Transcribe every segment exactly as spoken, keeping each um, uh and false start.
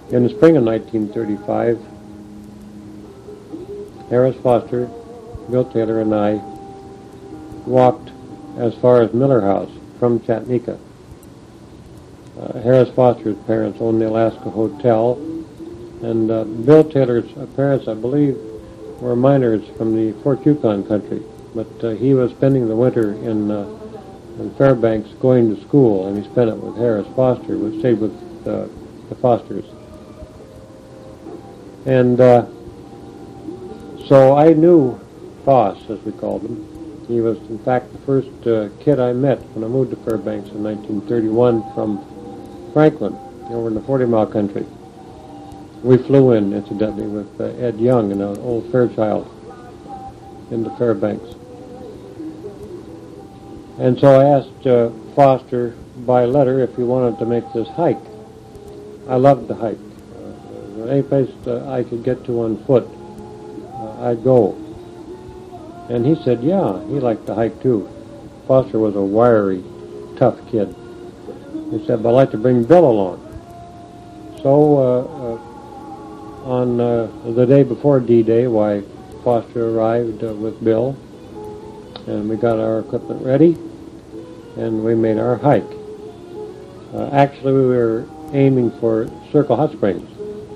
In the spring of nineteen thirty-five, Harris Foster, Bill Taylor, and I walked as far as Miller House from Chattanooga. Uh, Harris Foster's parents owned the Alaska Hotel, and uh, Bill Taylor's parents, I believe, were miners from the Fort Yukon country, but uh, he was spending the winter in, uh, in Fairbanks going to school, and he spent it with Harris Foster, who stayed with uh, the Fosters. And uh, so I knew Foss, as we called him. He was, in fact, the first uh, kid I met when I moved to Fairbanks in nineteen thirty-one from Franklin, over in the forty mile country. We flew in, incidentally, with uh, Ed Young and an old Fairchild into Fairbanks. And so I asked uh, Foster by letter if he wanted to make this hike. I loved the hike. Uh, any place uh, I could get to on foot, uh, I'd go. And he said, yeah, he liked the hike too. Foster was a wiry, tough kid. He said, but I'd like to bring Bill along. So uh, uh, on uh, the day before D-Day, why, Foster arrived uh, with Bill, and we got our equipment ready, and we made our hike. Uh, actually, we were aiming for Circle Hot Springs.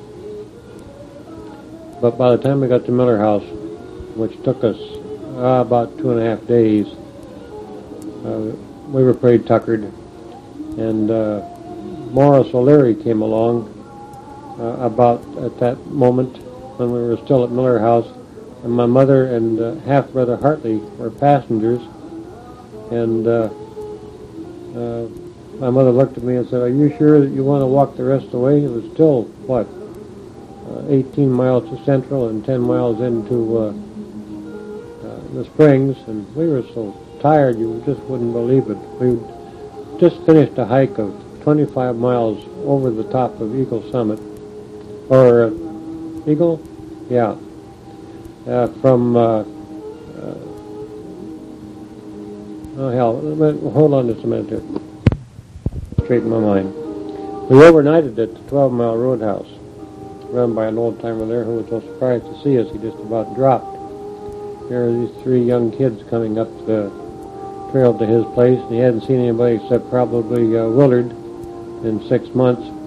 But by the time we got to Miller House, which took us uh, about two and a half days, uh, we were pretty tuckered. And uh, Morris O'Leary came along uh, about at that moment when we were still at Miller House, and my mother and uh, half-brother Hartley were passengers. And uh, uh, my mother looked at me and said, are you sure that you want to walk the rest of the way? It was still, what, uh, eighteen miles to Central and ten miles into uh, uh, the Springs, and we were so tired you just wouldn't believe it. We just finished a hike of twenty-five miles over the top of Eagle Summit, or uh, Eagle? Yeah. Uh, from, uh, uh, oh hell, hold on just a minute here. Straighten my mind. We overnighted at the twelve mile Roadhouse, run by an old-timer there who was so surprised to see us he just about dropped. There are these three young kids coming up the trail to his place, and he hadn't seen anybody except probably uh, Willard in six months.